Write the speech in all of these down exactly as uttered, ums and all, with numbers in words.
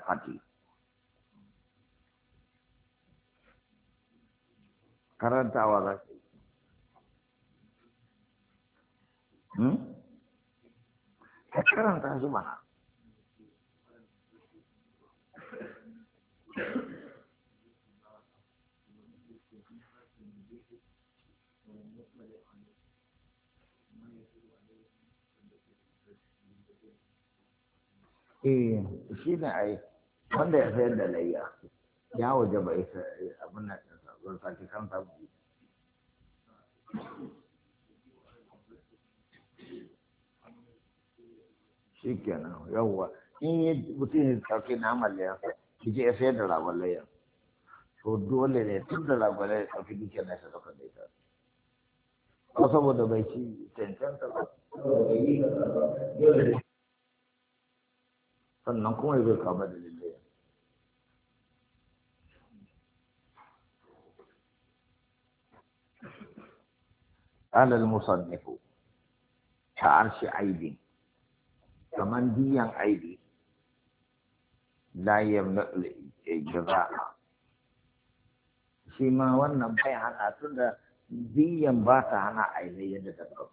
sadaqati. Karantawa za ka yi. Hmm? Ka karanta su mana. Eh, shi ne ai wanda ya sayar da layya ya waje ba isa abin nan zan sake kan samu. Shi kenan yawwa in yi mutum ya ɗauki naman layyansa ki je ya sayar da ragon layyan to dole ne tun da ragon layyan ɗauki dukiyar na ta ɗaukar da ita ko saboda bai ci cancanta ba sannan kuma zai kama da lalle قال المصنف كعرش عيب كمان ديان عيب لا يملأ الجزاء شيما وانا بيعنا تunda diyan ba ta hana aile yadda dabban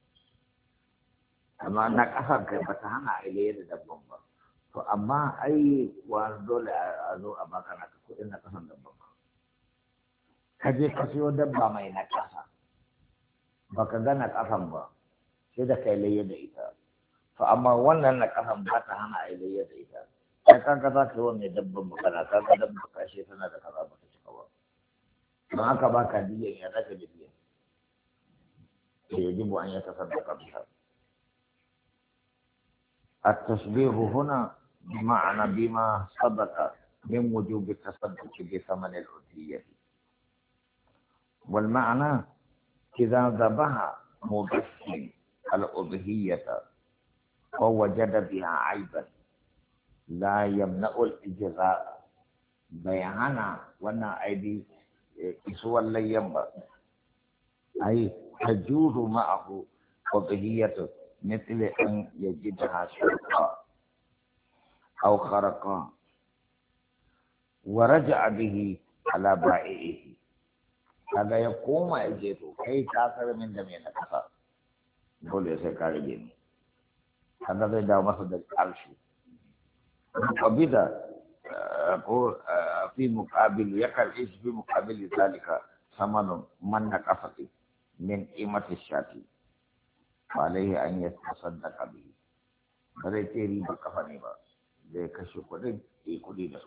amma na kasar kai ba ta hana aile yadda dabban ba to amma ai wa dole a zo a baka na kuɗin na kasan dabban ba ka je ka siyo dabba mai na kasa baka gana kasan ba sai da kai laye da ita to amma wannan na kasan ba ta hana aile yadda ita kai kanka za ka yi wannan dabban ba kana kanka dabban kashe tana da kaza ba ta cika ba don haka ba ka diyan ya zaka da diyan da ya jibu an ya tasaddaka biha التشبيه هنا بمعنى بما سبق من وجوب التصدق بثمن الأضحية والمعنى إذا ذبح مضحي الأضحية ووجد بها عيبا لا يمنع الإجراء بيانا وانا أيدي إسوى اللي ينبغ أي تجوز معه أضحية مثل أن يجدها شرقا أو خرقا ورجع به على بائعه هذا يقوم أجيته كي تاثر من دمين كفا يقول يسيكاري جيني هذا بيدا مصدر العرش وبدا في مقابل يقل إيش في مقابل ذلك ثمن من نقصته من قيمة الشاتي عليه أن يتصدق به بل تيري بكفني با ذيك شكر يكوني له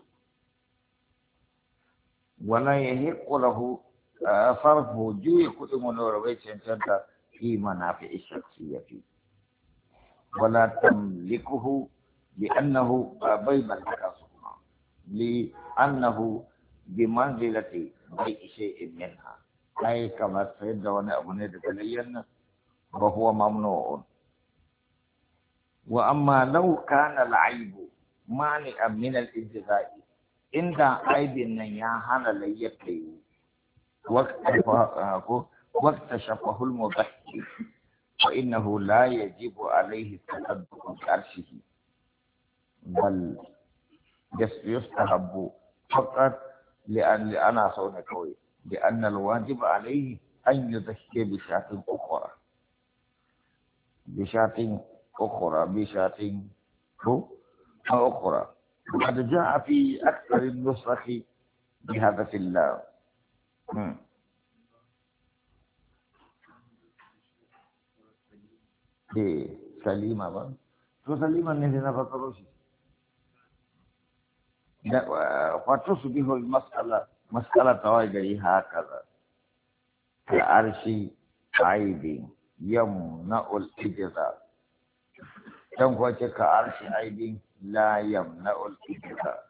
ولا يحق له صرفه جو يكون منور ويشنشنت في منافع الشخصية ولا تملكه لأنه بيع الكسب لأنه بمنزلة بيع شيء منها أي كما سيد وانا أبني تتلين وهو ممنوع وأما لو كان العيب مانعا من الإجزاء عند عيب النياحة ليكي واكتشفه المضحي فإنه لا يجب عليه التصدق بعرشه بل يستحب فقط لأن أنا صوني كوي لأن الواجب عليه أن يضحي بشاة أخرى بشاة أخرى بشاة أخرى وقد جاء في أكثر النسخ بهذا في الله إيه سليمة بقى شو سليمة نهينا فطروشي فتصبح المسألة مسألة تواجدي هكذا كعرش عيب يمنع الإجزاء كم هو كعرش عيب لا يمنع الإجزاء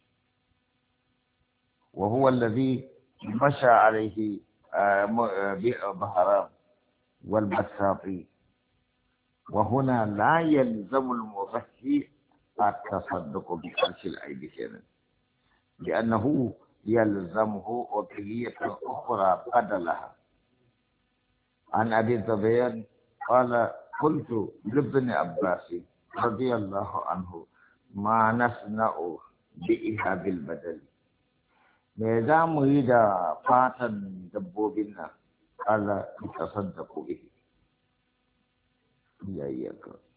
وهو الذي مشى عليه بهرام والبساطي وهنا لا يلزم المضحي التصدق بعرش العيب كذا لأنه يلزمه أضحية أخرى بدلها عن أبي الزبير قال قلت لابن عباس رضي الله عنه ما نصنع bi ihabil badali me za mu yi da fatan dabbobin nan Allah ya tasaddaku bihi iyayyaka